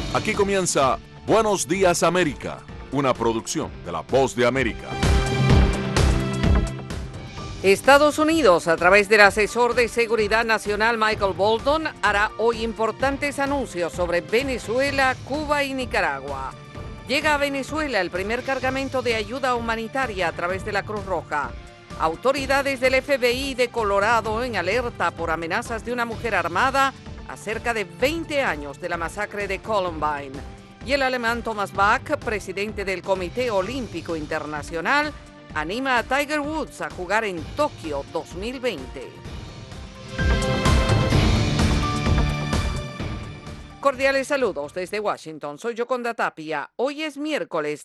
Aquí comienza Buenos Días América, una producción de La Voz de América. Estados Unidos, a través del asesor de seguridad nacional Michael Bolton, hará hoy importantes anuncios sobre Venezuela, Cuba y Nicaragua. Llega a Venezuela el primer cargamento de ayuda humanitaria a través de la Cruz Roja. Autoridades del FBI de Colorado en alerta por amenazas de una mujer armada a cerca de 20 años de la masacre de Columbine. Y el alemán Thomas Bach, presidente del Comité Olímpico Internacional, anima a Tiger Woods a jugar en Tokio 2020. Cordiales saludos desde Washington. Soy Yoconda Tapia. Hoy es miércoles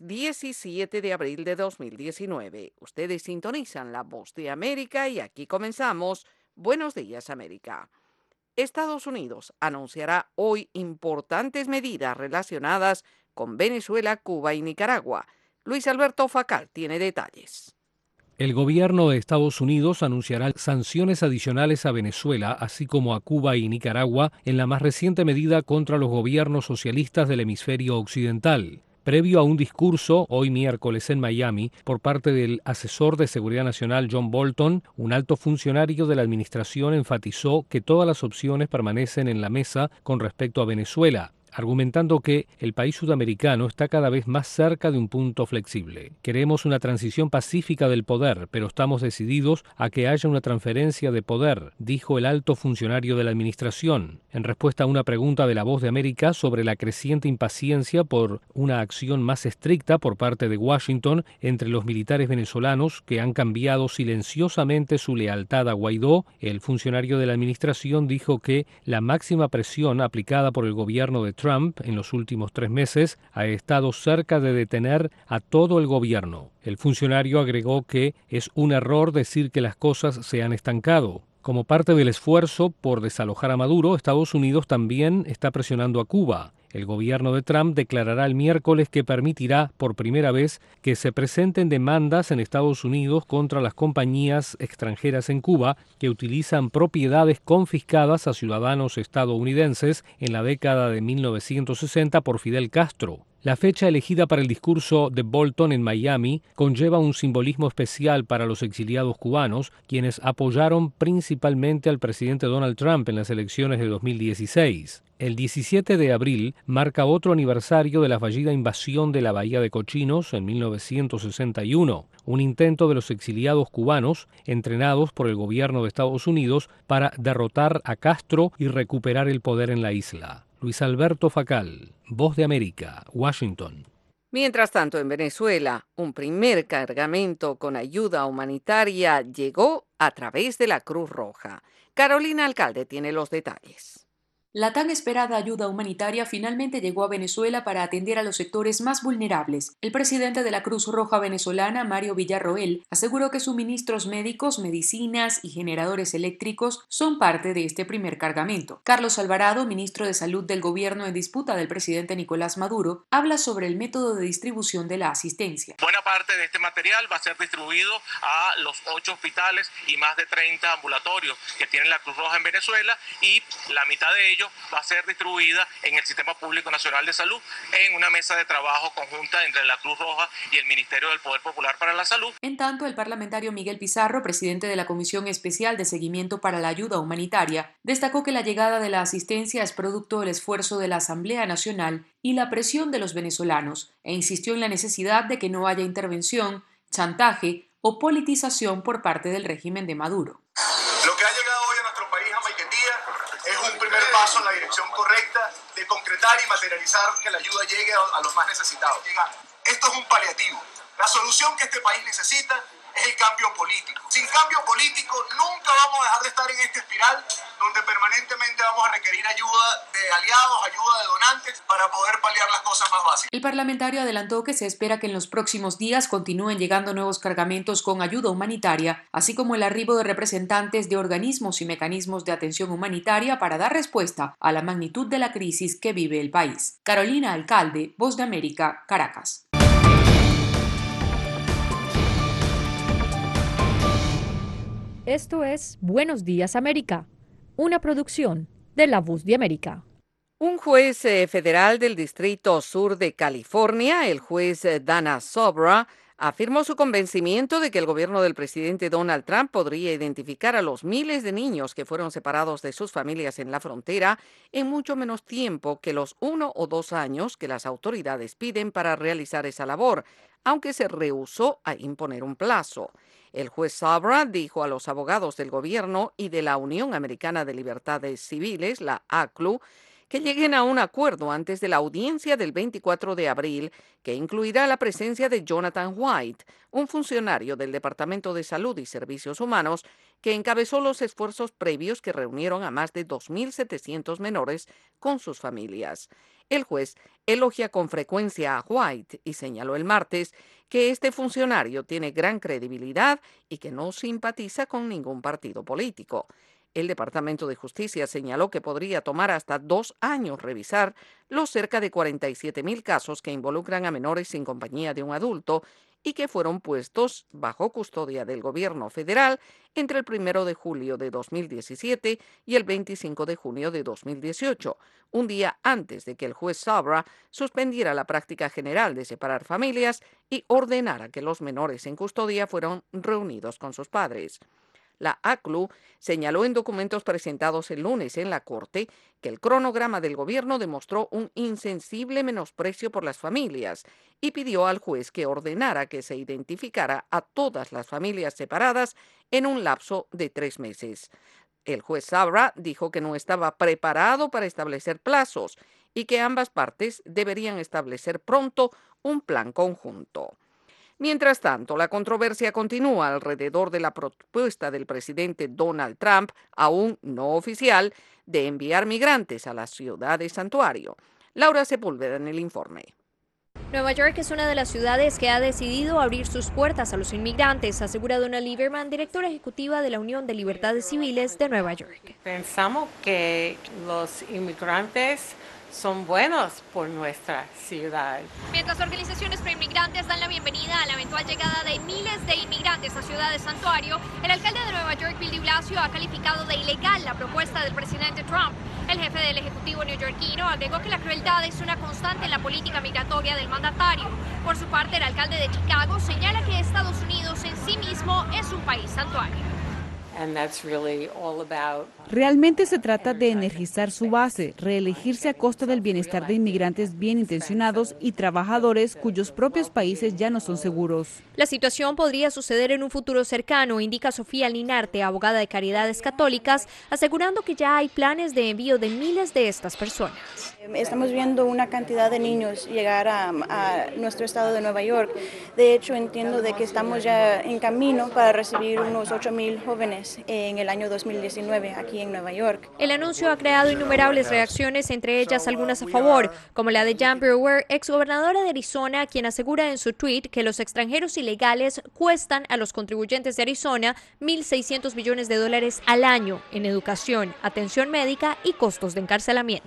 17 de abril de 2019. Ustedes sintonizan La Voz de América y aquí comenzamos Buenos Días América. Estados Unidos anunciará hoy importantes medidas relacionadas con Venezuela, Cuba y Nicaragua. Luis Alberto Facal tiene detalles. El gobierno de Estados Unidos anunciará sanciones adicionales a Venezuela, así como a Cuba y Nicaragua, en la más reciente medida contra los gobiernos socialistas del hemisferio occidental. Previo a un discurso, hoy miércoles en Miami, por parte del asesor de Seguridad Nacional John Bolton, un alto funcionario de la administración enfatizó que todas las opciones permanecen en la mesa con respecto a Venezuela, argumentando que el país sudamericano está cada vez más cerca de un punto flexible. Queremos una transición pacífica del poder, pero estamos decididos a que haya una transferencia de poder, dijo el alto funcionario de la administración, en respuesta a una pregunta de La Voz de América sobre la creciente impaciencia por una acción más estricta por parte de Washington entre los militares venezolanos que han cambiado silenciosamente su lealtad a Guaidó. El funcionario de la administración dijo que la máxima presión aplicada por el gobierno de Trump en los últimos 3 meses ha estado cerca de detener a todo el gobierno. El funcionario agregó que es un error decir que las cosas se han estancado. Como parte del esfuerzo por desalojar a Maduro, Estados Unidos también está presionando a Cuba. El gobierno de Trump declarará el miércoles que permitirá por primera vez que se presenten demandas en Estados Unidos contra las compañías extranjeras en Cuba que utilizan propiedades confiscadas a ciudadanos estadounidenses en la década de 1960 por Fidel Castro. La fecha elegida para el discurso de Bolton en Miami conlleva un simbolismo especial para los exiliados cubanos, quienes apoyaron principalmente al presidente Donald Trump en las elecciones de 2016. El 17 de abril marca otro aniversario de la fallida invasión de la Bahía de Cochinos en 1961, un intento de los exiliados cubanos, entrenados por el gobierno de Estados Unidos, para derrotar a Castro y recuperar el poder en la isla. Luis Alberto Facal, Voz de América, Washington. Mientras tanto, en Venezuela, un primer cargamento con ayuda humanitaria llegó a través de la Cruz Roja. Carolina Alcalde tiene los detalles. La tan esperada ayuda humanitaria finalmente llegó a Venezuela para atender a los sectores más vulnerables. El presidente de la Cruz Roja venezolana, Mario Villarroel, aseguró que suministros médicos, medicinas y generadores eléctricos son parte de este primer cargamento. Carlos Alvarado, ministro de Salud del gobierno en disputa del presidente Nicolás Maduro, habla sobre el método de distribución de la asistencia. Buena parte de este material va a ser distribuido a los 8 hospitales y más de 30 ambulatorios que tiene la Cruz Roja en Venezuela, y la mitad de ellos va a ser distribuida en el Sistema Público Nacional de Salud en una mesa de trabajo conjunta entre la Cruz Roja y el Ministerio del Poder Popular para la Salud. En tanto, el parlamentario Miguel Pizarro, presidente de la Comisión Especial de Seguimiento para la Ayuda Humanitaria, destacó que la llegada de la asistencia es producto del esfuerzo de la Asamblea Nacional y la presión de los venezolanos, e insistió en la necesidad de que no haya intervención, chantaje o politización por parte del régimen de Maduro. Lo que ha llegado hoy a nuestro país, a Maiquetía, es un primer paso en la dirección correcta de concretar y materializar que la ayuda llegue a los más necesitados. Esto es un paliativo. La solución que este país necesita es el cambio político. Sin cambio político nunca vamos a dejar de estar en esta espiral donde permanentemente vamos a requerir ayuda de aliados, ayuda de donantes para poder paliar las cosas más básicas. El parlamentario adelantó que se espera que en los próximos días continúen llegando nuevos cargamentos con ayuda humanitaria, así como el arribo de representantes de organismos y mecanismos de atención humanitaria para dar respuesta a la magnitud de la crisis que vive el país. Carolina Alcalde, Voz de América, Caracas. Esto es Buenos Días América, una producción de La Voz de América. Un juez federal del Distrito Sur de California, el juez Dana Sobra, afirmó su convencimiento de que el gobierno del presidente Donald Trump podría identificar a los miles de niños que fueron separados de sus familias en la frontera en mucho menos tiempo que los 1 o 2 años que las autoridades piden para realizar esa labor, aunque se rehusó a imponer un plazo. El juez Sobra dijo a los abogados del gobierno y de la Unión Americana de Libertades Civiles, la ACLU, que lleguen a un acuerdo antes de la audiencia del 24 de abril, que incluirá la presencia de Jonathan White, un funcionario del Departamento de Salud y Servicios Humanos, que encabezó los esfuerzos previos que reunieron a más de 2.700 menores con sus familias. El juez elogia con frecuencia a White y señaló el martes que este funcionario tiene gran credibilidad y que no simpatiza con ningún partido político. El Departamento de Justicia señaló que podría tomar hasta 2 años revisar los cerca de 47,000 casos que involucran a menores sin compañía de un adulto y que fueron puestos bajo custodia del gobierno federal entre el 1 de julio de 2017 y el 25 de junio de 2018, un día antes de que el juez Sabra suspendiera la práctica general de separar familias y ordenara que los menores en custodia fueran reunidos con sus padres. La ACLU señaló en documentos presentados el lunes en la Corte que el cronograma del gobierno demostró un insensible menosprecio por las familias y pidió al juez que ordenara que se identificara a todas las familias separadas en un lapso de 3 meses. El juez Sabra dijo que no estaba preparado para establecer plazos y que ambas partes deberían establecer pronto un plan conjunto. Mientras tanto, la controversia continúa alrededor de la propuesta del presidente Donald Trump, aún no oficial, de enviar migrantes a la ciudad de santuario. Laura Sepúlveda en el informe. Nueva York es una de las ciudades que ha decidido abrir sus puertas a los inmigrantes, asegura Donna Lieberman, directora ejecutiva de la Unión de Libertades Civiles de Nueva York. Pensamos que los inmigrantes son buenos por nuestra ciudad. Mientras organizaciones pro-inmigrantes dan la bienvenida a la eventual llegada de miles de inmigrantes a Ciudad de Santuario, el alcalde de Nueva York, Bill de Blasio, ha calificado de ilegal la propuesta del presidente Trump. El jefe del Ejecutivo neoyorquino agregó que la crueldad es una constante en la política migratoria del mandatario. Por su parte, el alcalde de Chicago señala que Estados Unidos en sí mismo es un país santuario. Realmente se trata de energizar su base, reelegirse a costa del bienestar de inmigrantes bien intencionados y trabajadores cuyos propios países ya no son seguros. La situación podría suceder en un futuro cercano, indica Sofía Linarte, abogada de Caridades Católicas, asegurando que ya hay planes de envío de miles de estas personas. Estamos viendo una cantidad de niños llegar a nuestro estado de Nueva York. De hecho, entiendo de que estamos ya en camino para recibir unos 8,000 jóvenes en el año 2019 aquí en Nueva York. El anuncio ha creado innumerables reacciones, entre ellas algunas a favor, como la de Jan Brewer, exgobernadora de Arizona, quien asegura en su tweet que los extranjeros ilegales cuestan a los contribuyentes de Arizona $1.600 millones al año en educación, atención médica y costos de encarcelamiento.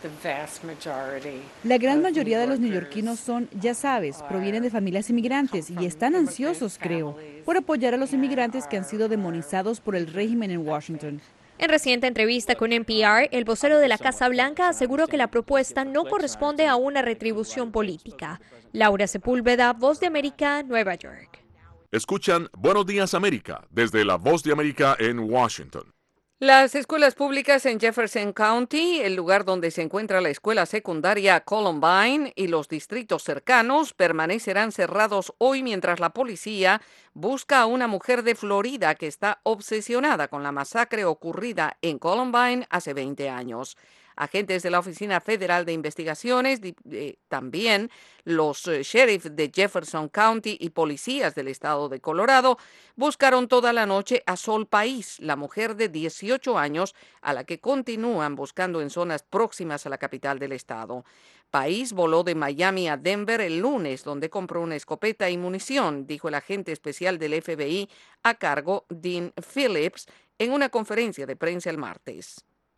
La gran mayoría de los neoyorquinos son, ya sabes, provienen de familias inmigrantes y están ansiosos, creo, por apoyar a los inmigrantes que han sido demonizados por el régimen en Washington. En reciente entrevista con NPR, el vocero de la Casa Blanca aseguró que la propuesta no corresponde a una retribución política. Laura Sepúlveda, Voz de América, Nueva York. Escuchan Buenos Días América desde la Voz de América en Washington. Las escuelas públicas en Jefferson County, el lugar donde se encuentra la escuela secundaria Columbine y los distritos cercanos permanecerán cerrados hoy mientras la policía busca a una mujer de Florida que está obsesionada con la masacre ocurrida en Columbine hace 20 años. Agentes de la Oficina Federal de Investigaciones, también los sheriffs de Jefferson County y policías del estado de Colorado buscaron toda la noche a Sol País, la mujer de 18 años a la que continúan buscando en zonas próximas a la capital del estado. País voló de Miami a Denver el lunes, donde compró una escopeta y munición, dijo el agente especial del FBI a cargo, Dean Phillips, en una conferencia de prensa el martes.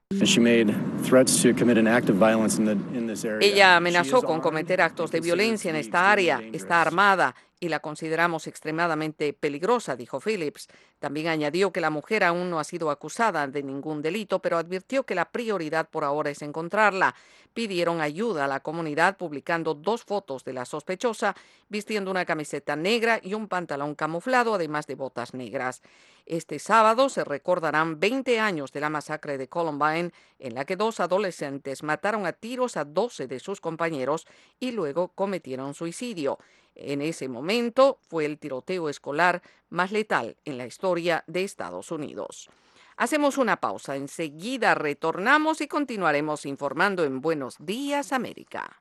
Ella amenazó con cometer actos de violencia en esta área. Está armada y la consideramos extremadamente peligrosa, dijo Phillips. También añadió que la mujer aún no ha sido acusada de ningún delito, pero advirtió que la prioridad por ahora es encontrarla. Pidieron ayuda a la comunidad publicando 2 fotos de la sospechosa vistiendo una camiseta negra y un pantalón camuflado, además de botas negras. Este sábado se recordarán 20 años de la masacre de Columbine, en la que 2 adolescentes mataron a tiros a 12 de sus compañeros y luego cometieron suicidio. En ese momento fue el tiroteo escolar más letal en la historia de Estados Unidos. Hacemos una pausa, enseguida retornamos y continuaremos informando en Buenos Días, América.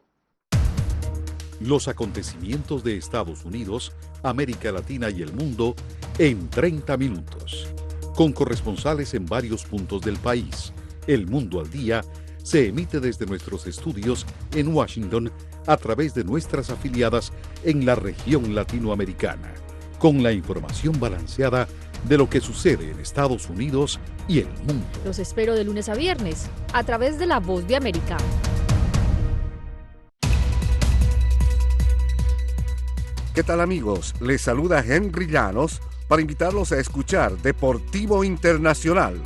Los acontecimientos de Estados Unidos, América Latina y el mundo en 30 minutos. Con corresponsales en varios puntos del país. El Mundo al Día se emite desde nuestros estudios en Washington a través de nuestras afiliadas en la región latinoamericana, con la información balanceada de lo que sucede en Estados Unidos y el mundo. Los espero de lunes a viernes, a través de La Voz de América. ¿Qué tal, amigos? Les saluda Henry Llanos para invitarlos a escuchar Deportivo Internacional.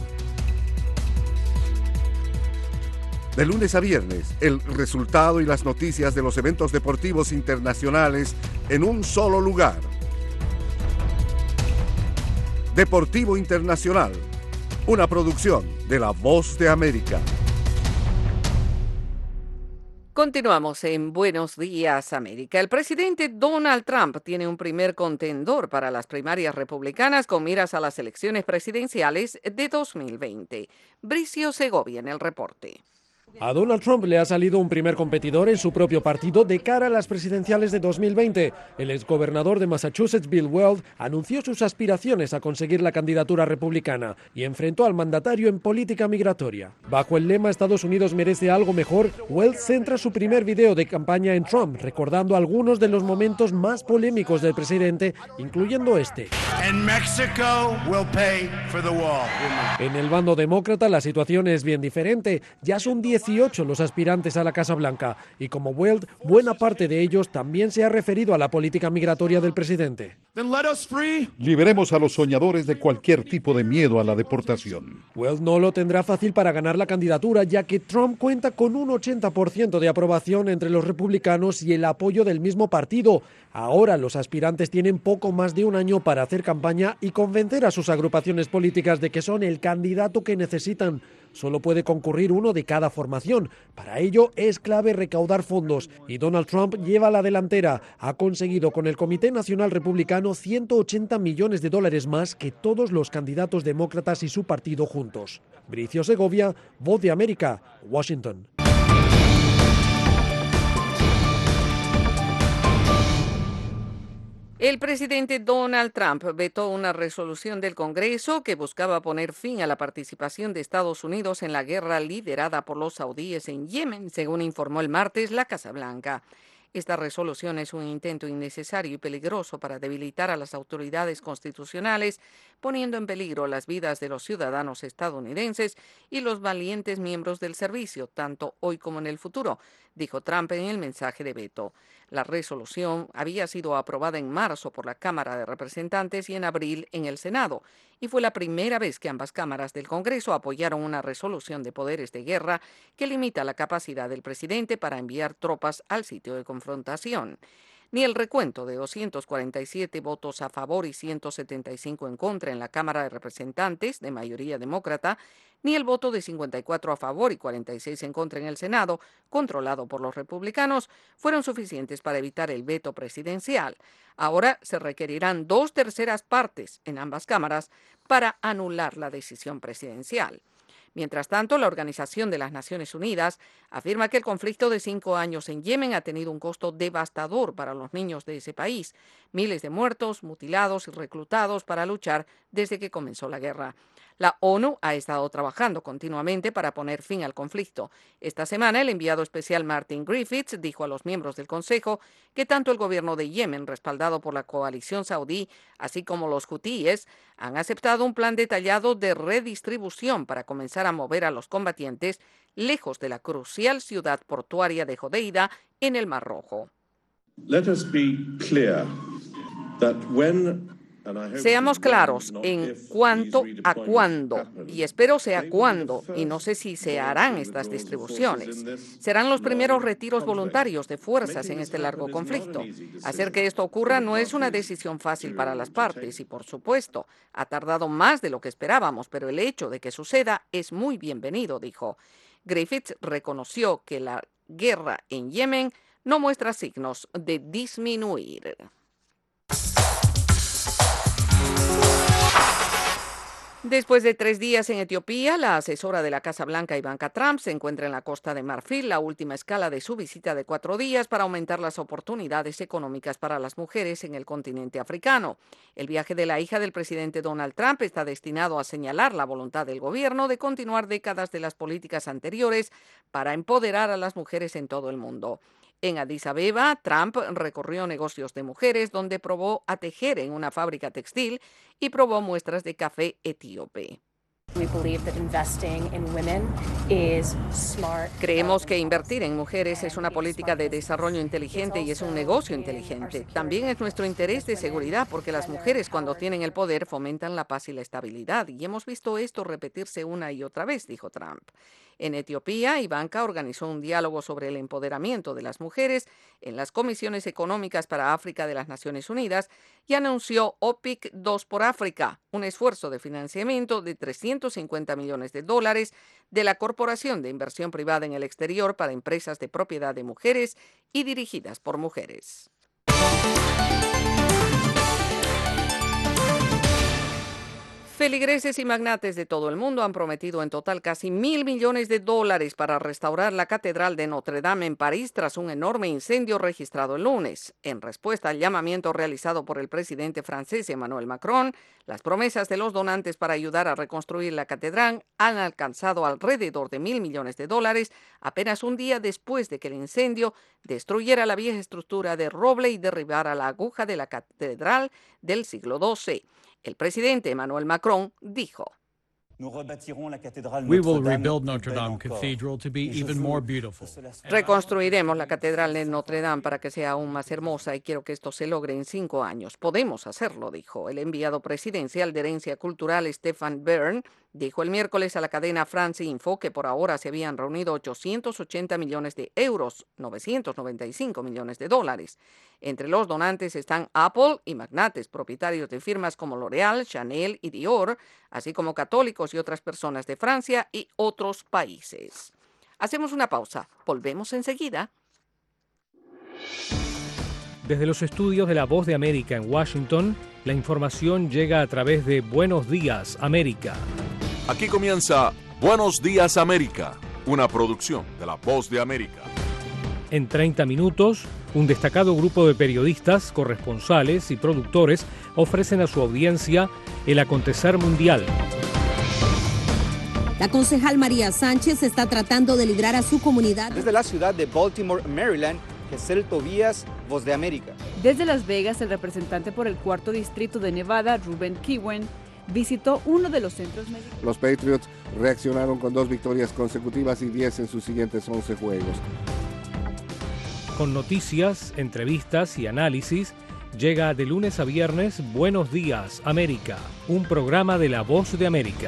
De lunes a viernes, el resultado y las noticias de los eventos deportivos internacionales en un solo lugar. Deportivo Internacional, una producción de La Voz de América. Continuamos en Buenos Días, América. El presidente Donald Trump tiene un primer contendor para las primarias republicanas con miras a las elecciones presidenciales de 2020. Bricio Segovia en el reporte. A Donald Trump le ha salido un primer competidor en su propio partido de cara a las presidenciales de 2020. El exgobernador de Massachusetts, Bill Weld, anunció sus aspiraciones a conseguir la candidatura republicana y enfrentó al mandatario en política migratoria. Bajo el lema Estados Unidos merece algo mejor, Weld centra su primer video de campaña en Trump, recordando algunos de los momentos más polémicos del presidente, incluyendo este. En el bando demócrata la situación es bien diferente. Ya son 18 los aspirantes a la Casa Blanca y como Weld, buena parte de ellos también se ha referido a la política migratoria del presidente. Liberemos a los soñadores de cualquier tipo de miedo a la deportación. Weld no lo tendrá fácil para ganar la candidatura, ya que Trump cuenta con un 80% de aprobación entre los republicanos y el apoyo del mismo partido. Ahora los aspirantes tienen poco más de un año para hacer campaña y convencer a sus agrupaciones políticas de que son el candidato que necesitan. Solo puede concurrir uno de cada formación. Para ello es clave recaudar fondos y Donald Trump lleva la delantera. Ha conseguido con el Comité Nacional Republicano $180 millones más que todos los candidatos demócratas y su partido juntos. Bricio Segovia, Voz de América, Washington. El presidente Donald Trump vetó una resolución del Congreso que buscaba poner fin a la participación de Estados Unidos en la guerra liderada por los saudíes en Yemen, según informó el martes la Casa Blanca. Esta resolución es un intento innecesario y peligroso para debilitar a las autoridades constitucionales, poniendo en peligro las vidas de los ciudadanos estadounidenses y los valientes miembros del servicio, tanto hoy como en el futuro, dijo Trump en el mensaje de veto. La resolución había sido aprobada en marzo por la Cámara de Representantes y en abril en el Senado, y fue la primera vez que ambas cámaras del Congreso apoyaron una resolución de poderes de guerra que limita la capacidad del presidente para enviar tropas al sitio de confrontación. Ni el recuento de 247 votos a favor y 175 en contra en la Cámara de Representantes, de mayoría demócrata, ni el voto de 54 a favor y 46 en contra en el Senado, controlado por los republicanos, fueron suficientes para evitar el veto presidencial. Ahora se requerirán 2/3 partes en ambas cámaras para anular la decisión presidencial. Mientras tanto, la Organización de las Naciones Unidas afirma que el conflicto de 5 años en Yemen ha tenido un costo devastador para los niños de ese país. Miles de muertos, mutilados y reclutados para luchar desde que comenzó la guerra. La ONU ha estado trabajando continuamente para poner fin al conflicto. Esta semana, el enviado especial Martin Griffiths dijo a los miembros del Consejo que tanto el gobierno de Yemen, respaldado por la coalición saudí, así como los hutíes, han aceptado un plan detallado de redistribución para comenzar a mover a los combatientes lejos de la crucial ciudad portuaria de Hodeida en el Mar Rojo. Seamos claros en cuanto a cuándo, y espero sea cuándo, y no sé si se harán estas distribuciones. Serán los primeros retiros voluntarios de fuerzas en este largo conflicto. Hacer que esto ocurra no es una decisión fácil para las partes y, por supuesto, ha tardado más de lo que esperábamos, pero el hecho de que suceda es muy bienvenido, dijo. Griffiths reconoció que la guerra en Yemen no muestra signos de disminuir. Después de 3 días en Etiopía, la asesora de la Casa Blanca, Ivanka Trump, se encuentra en la Costa de Marfil, la última escala de su visita de 4 días para aumentar las oportunidades económicas para las mujeres en el continente africano. El viaje de la hija del presidente Donald Trump está destinado a señalar la voluntad del gobierno de continuar décadas de las políticas anteriores para empoderar a las mujeres en todo el mundo. En Addis Abeba, Trump recorrió negocios de mujeres donde probó a tejer en una fábrica textil y probó muestras de café etíope. Creemos que invertir en mujeres es una política de desarrollo inteligente y es un negocio inteligente. También es nuestro interés de seguridad porque las mujeres cuando tienen el poder fomentan la paz y la estabilidad y hemos visto esto repetirse una y otra vez, dijo Trump. En Etiopía, Ivanka organizó un diálogo sobre el empoderamiento de las mujeres en las Comisiones Económicas para África de las Naciones Unidas y anunció OPIC 2 por África, un esfuerzo de financiamiento de $350 millones de la Corporación de Inversión Privada en el Exterior para empresas de propiedad de mujeres y dirigidas por mujeres. Feligreses y magnates de todo el mundo han prometido en total casi $1.000 millones para restaurar la Catedral de Notre Dame en París tras un enorme incendio registrado el lunes. En respuesta al llamamiento realizado por el presidente francés Emmanuel Macron, las promesas de los donantes para ayudar a reconstruir la catedral han alcanzado alrededor de $1.000 millones apenas un día después de que el incendio destruyera la vieja estructura de roble y derribara la aguja de la catedral del siglo XII. El presidente Emmanuel Macron dijo: We will rebuild Notre Dame Cathedral to be even more beautiful. Reconstruiremos la Catedral de Notre Dame para que sea aún más hermosa y quiero que esto se logre en 5 años. Podemos hacerlo, dijo. El enviado presidencial de Herencia Cultural, Stefan Bern, dijo el miércoles a la cadena France Info que por ahora se habían reunido 880 millones de euros, $995 millones. Entre los donantes están Apple y magnates propietarios de firmas como L'Oréal, Chanel y Dior, así como católicos y otras personas de Francia y otros países. Hacemos una pausa. Volvemos enseguida. Desde los estudios de La Voz de América en Washington, la información llega a través de Buenos Días, América. Aquí comienza Buenos Días, América, una producción de La Voz de América. En 30 minutos, un destacado grupo de periodistas, corresponsales y productores ofrecen a su audiencia el acontecer mundial. La concejal María Sánchez está tratando de librar a su comunidad. Desde la ciudad de Baltimore, Maryland, Gesell Tobías, Voz de América. Desde Las Vegas, el representante por el 4º distrito de Nevada, Ruben Kiwen, visitó uno de los centros médicos. Los Patriots reaccionaron con 2 victorias consecutivas y 10 en sus siguientes 11 juegos. Con noticias, entrevistas y análisis, llega de lunes a viernes Buenos Días, América, un programa de La Voz de América.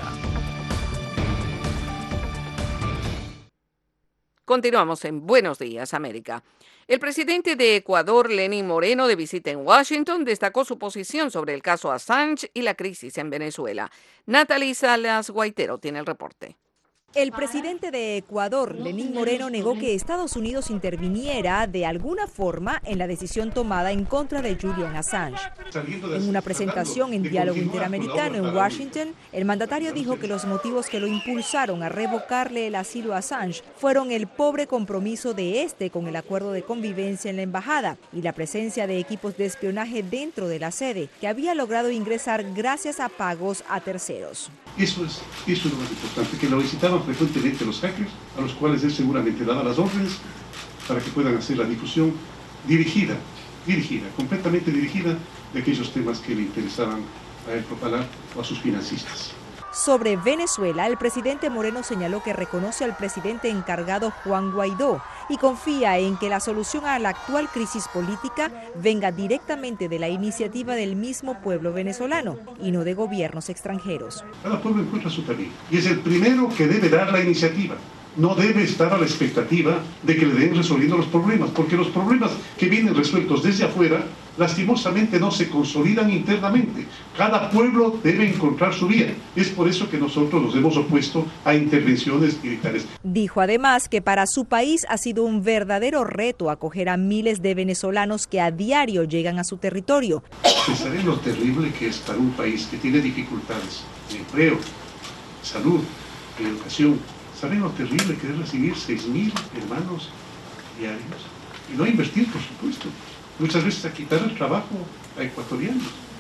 Continuamos en Buenos Días, América. El presidente de Ecuador, Lenín Moreno, de visita en Washington, destacó su posición sobre el caso Assange y la crisis en Venezuela. Natalie Salas Guaitero tiene el reporte. El presidente de Ecuador, Lenín Moreno, negó que Estados Unidos interviniera de alguna forma en la decisión tomada en contra de Julian Assange. En una presentación en Diálogo Interamericano en Washington, el mandatario dijo que los motivos que lo impulsaron a revocarle el asilo a Assange fueron el pobre compromiso de este con el acuerdo de convivencia en la embajada y la presencia de equipos de espionaje dentro de la sede, que había logrado ingresar gracias a pagos a terceros. Eso es lo más importante, que lo visitaban frecuentemente los hackers, a los cuales él seguramente daba las órdenes para que puedan hacer la difusión dirigida, completamente dirigida de aquellos temas que le interesaban a él propagar o a sus financistas. Sobre Venezuela, el presidente Moreno señaló que reconoce al presidente encargado Juan Guaidó y confía en que la solución a la actual crisis política venga directamente de la iniciativa del mismo pueblo venezolano y no de gobiernos extranjeros. Cada pueblo encuentra su camino y es el primero que debe dar la iniciativa. No debe estar a la expectativa de que le den resolviendo los problemas, porque los problemas que vienen resueltos desde afuera, lastimosamente no se consolidan internamente. Cada pueblo debe encontrar su vía. Es por eso que nosotros nos hemos opuesto a intervenciones militares. Dijo además que para su país ha sido un verdadero reto acoger a miles de venezolanos que a diario llegan a su territorio. Pensar en lo terrible que es para un país que tiene dificultades de empleo, salud, de educación. ¿Saben lo terrible que es recibir 6.000 hermanos diarios? Y no invertir, por supuesto. Muchas veces a quitar el trabajo a ecuatorianos.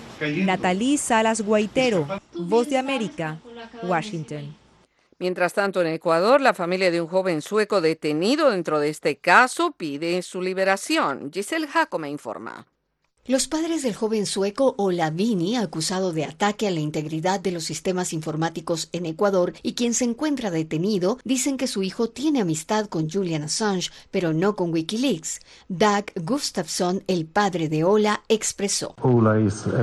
Natalí Salas Guaitero, Voz de América, Washington. Mientras tanto, en Ecuador, la familia de un joven sueco detenido dentro de este caso pide su liberación. Giselle Jacome informa. Los padres del joven sueco Ola Vini, acusado de ataque a la integridad de los sistemas informáticos en Ecuador y quien se encuentra detenido, dicen que su hijo tiene amistad con Julian Assange, pero no con Wikileaks. Dag Gustafsson, el padre de Ola, expresó: Ola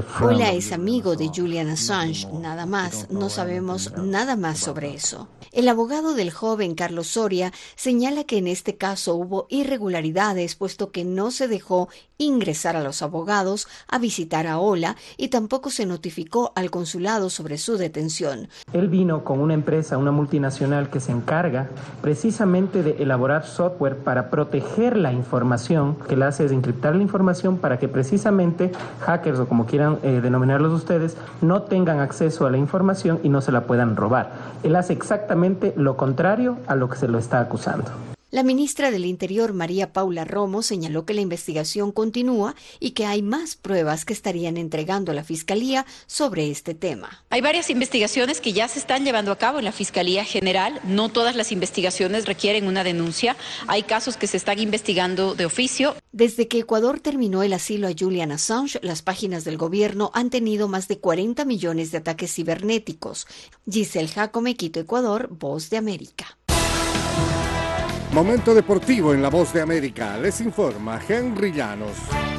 es amigo de Julian Assange, nada más, no sabemos nada más sobre eso. El abogado del joven, Carlos Soria, señala que en este caso hubo irregularidades, puesto que no se dejó ingresar a los abogados a visitar a Ola y tampoco se notificó al consulado sobre su detención. Él vino con una empresa, una multinacional que se encarga precisamente de elaborar software para proteger la información, que le hace es encriptar la información para que precisamente hackers, o como quieran denominarlos ustedes, no tengan acceso a la información y no se la puedan robar. Él hace exactamente lo contrario a lo que se lo está acusando. La ministra del Interior, María Paula Romo, señaló que la investigación continúa y que hay más pruebas que estarían entregando a la Fiscalía sobre este tema. Hay varias investigaciones que ya se están llevando a cabo en la Fiscalía General. No todas las investigaciones requieren una denuncia. Hay casos que se están investigando de oficio. Desde que Ecuador terminó el asilo a Julian Assange, las páginas del gobierno han tenido más de 40 millones de ataques cibernéticos. Giselle Jacome, Quito, Ecuador, Voz de América. Momento deportivo en La Voz de América. Les informa Henry Llanos.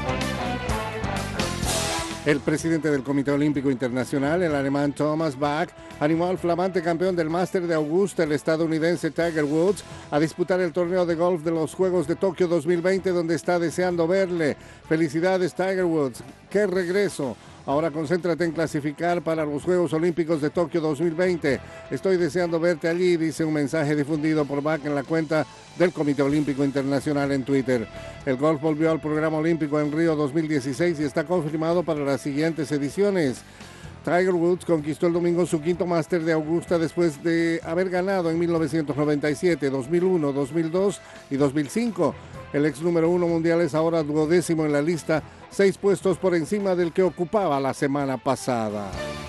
El presidente del Comité Olímpico Internacional, el alemán Thomas Bach, animó al flamante campeón del Máster de Augusta, el estadounidense Tiger Woods, a disputar el torneo de golf de los Juegos de Tokio 2020, donde está deseando verle. Felicidades, Tiger Woods. ¡Qué regreso! Ahora concéntrate en clasificar para los Juegos Olímpicos de Tokio 2020. Estoy deseando verte allí, dice un mensaje difundido por Bach en la cuenta del Comité Olímpico Internacional en Twitter. El golf volvió al programa olímpico en Río 2016 y está confirmado para las siguientes ediciones. Tiger Woods conquistó el domingo su quinto Máster de Augusta después de haber ganado en 1997, 2001, 2002 y 2005. El ex número 1 mundial es ahora 12º en la lista, 6 puestos por encima del que ocupaba la semana pasada.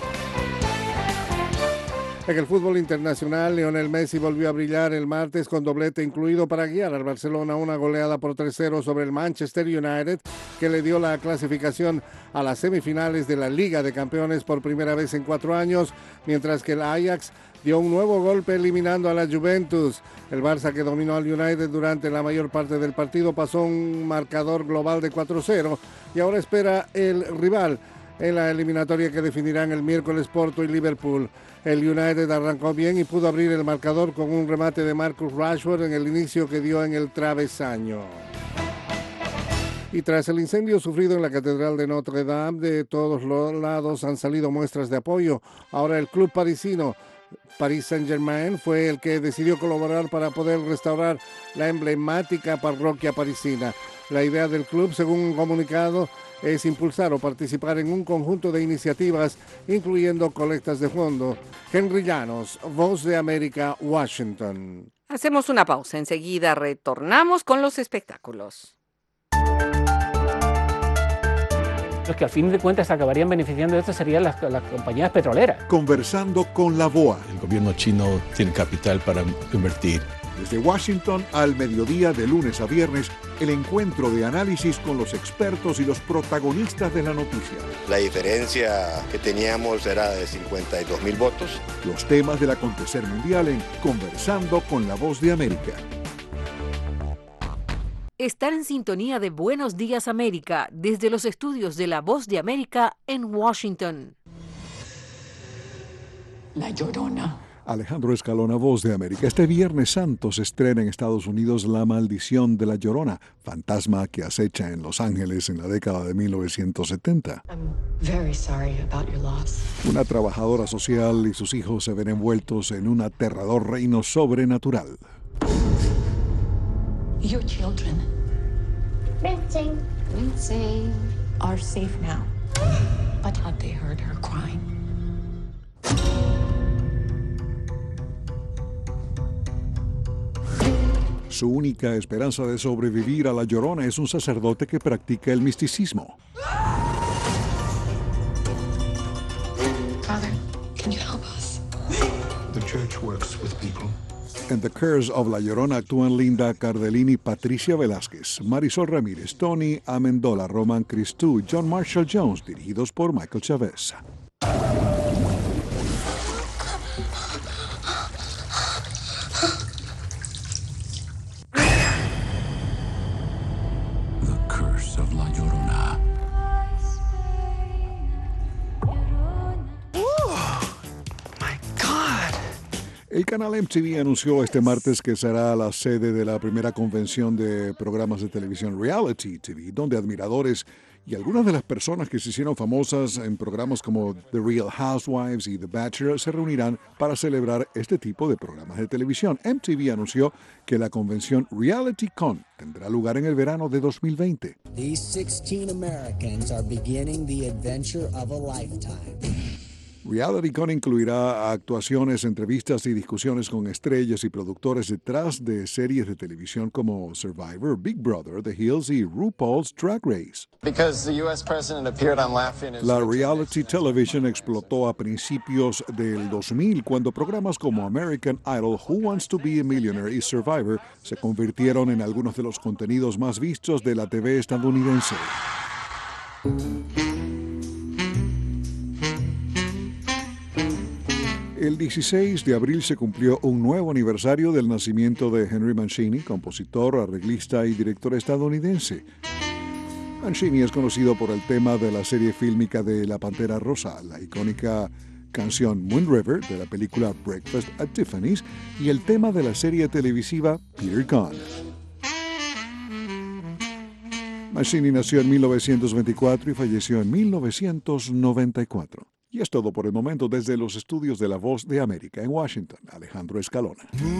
En el fútbol internacional, Lionel Messi volvió a brillar el martes con doblete incluido para guiar al Barcelona a una goleada por 3-0 sobre el Manchester United, que le dio la clasificación a las semifinales de la Liga de Campeones por primera vez en 4 años, mientras que el Ajax dio un nuevo golpe eliminando a la Juventus. El Barça, que dominó al United durante la mayor parte del partido, pasó un marcador global de 4-0 y ahora espera el rival en la eliminatoria que definirán el miércoles Porto y Liverpool. El United arrancó bien y pudo abrir el marcador con un remate de Marcus Rashford en el inicio que dio en el travesaño. Y tras el incendio sufrido en la Catedral de Notre Dame, de todos los lados han salido muestras de apoyo. Ahora el club parisino Paris Saint-Germain fue el que decidió colaborar para poder restaurar la emblemática parroquia parisina. La idea del club, según un comunicado, es impulsar o participar en un conjunto de iniciativas, incluyendo colectas de fondo. Henry Llanos, Voz de América, Washington. Hacemos una pausa, enseguida retornamos con los espectáculos. Los que al fin de cuentas acabarían beneficiando de esto serían las compañías petroleras. Conversando con la BOA. El gobierno chino tiene capital para invertir. Desde Washington al mediodía de lunes a viernes, el encuentro de análisis con los expertos y los protagonistas de la noticia. La diferencia que teníamos era de 52,000 votos. Los temas del acontecer mundial en Conversando con la Voz de América. Estar en sintonía de Buenos Días América desde los estudios de La Voz de América en Washington. La Llorona. Alejandro Escalona, Voz de América. Este Viernes Santo se estrena en Estados Unidos La Maldición de la Llorona, fantasma que acecha en Los Ángeles en la década de 1970. Una trabajadora social y sus hijos se ven envueltos en un aterrador reino sobrenatural. Your children, Rinsing, are safe now. But had they heard her crying? Su única esperanza de sobrevivir a la Llorona es un sacerdote que practica el misticismo. Father, can you help us? The church works with people. En The Curse of La Llorona actúan Linda Cardellini, Patricia Velázquez, Marisol Ramírez, Tony Amendola, Roman Cristú, John Marshall Jones, dirigidos por Michael Chavez. The Curse of La Llorona. El canal MTV anunció este martes que será la sede de la primera convención de programas de televisión Reality TV, donde admiradores y algunas de las personas que se hicieron famosas en programas como The Real Housewives y The Bachelor se reunirán para celebrar este tipo de programas de televisión. MTV anunció que la convención RealityCon tendrá lugar en el verano de 2020. These 16 Americans are beginning the adventure of a lifetime. RealityCon incluirá actuaciones, entrevistas y discusiones con estrellas y productores detrás de series de televisión como Survivor, Big Brother, The Hills y RuPaul's Drag Race. La reality television explotó a principios del 2000 cuando programas como American Idol, Who Wants to Be a Millionaire y Survivor se convirtieron en algunos de los contenidos más vistos de la TV estadounidense. El 16 de abril se cumplió un nuevo aniversario del nacimiento de Henry Mancini, compositor, arreglista y director estadounidense. Mancini es conocido por el tema de la serie fílmica de La Pantera Rosa, la icónica canción Moon River de la película Breakfast at Tiffany's y el tema de la serie televisiva Peter Gunn. Mancini nació en 1924 y falleció en 1994. Y es todo por el momento desde los estudios de La Voz de América en Washington. Alejandro Escalona.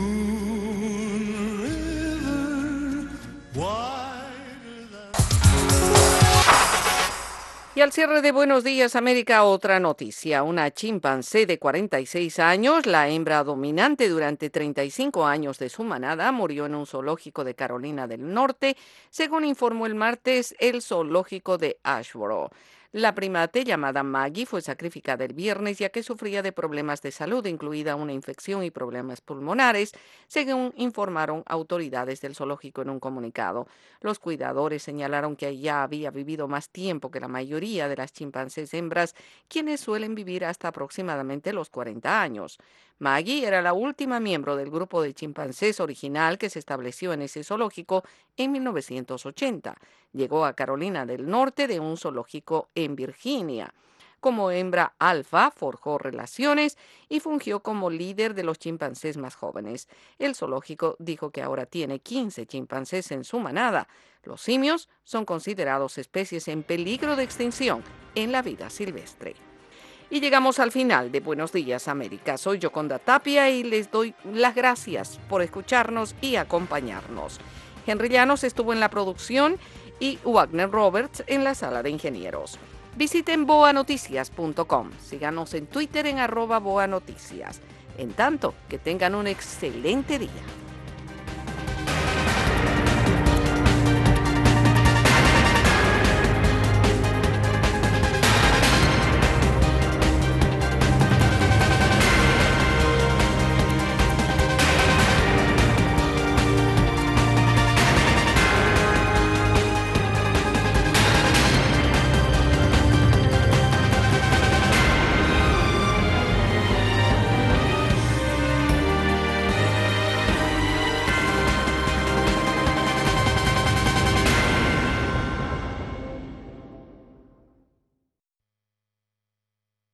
Y al cierre de Buenos Días América, otra noticia. Una chimpancé de 46 años, la hembra dominante durante 35 años de su manada, murió en un zoológico de Carolina del Norte, según informó el martes el zoológico de Asheboro. La primate, llamada Maggie, fue sacrificada el viernes ya que sufría de problemas de salud, incluida una infección y problemas pulmonares, según informaron autoridades del zoológico en un comunicado. Los cuidadores señalaron que ella había vivido más tiempo que la mayoría de las chimpancés hembras, quienes suelen vivir hasta aproximadamente los 40 años. Maggie era la última miembro del grupo de chimpancés original que se estableció en ese zoológico en 1980. Llegó a Carolina del Norte de un zoológico en Virginia. Como hembra alfa, forjó relaciones y fungió como líder de los chimpancés más jóvenes. El zoológico dijo que ahora tiene 15 chimpancés en su manada. Los simios son considerados especies en peligro de extinción en la vida silvestre. Y llegamos al final de Buenos Días América. Soy Yoconda Tapia y les doy las gracias por escucharnos y acompañarnos. Henry Llanos estuvo en la producción y Wagner Roberts en la sala de ingenieros. Visiten boanoticias.com. Síganos en Twitter en @boanoticias. En tanto, que tengan un excelente día.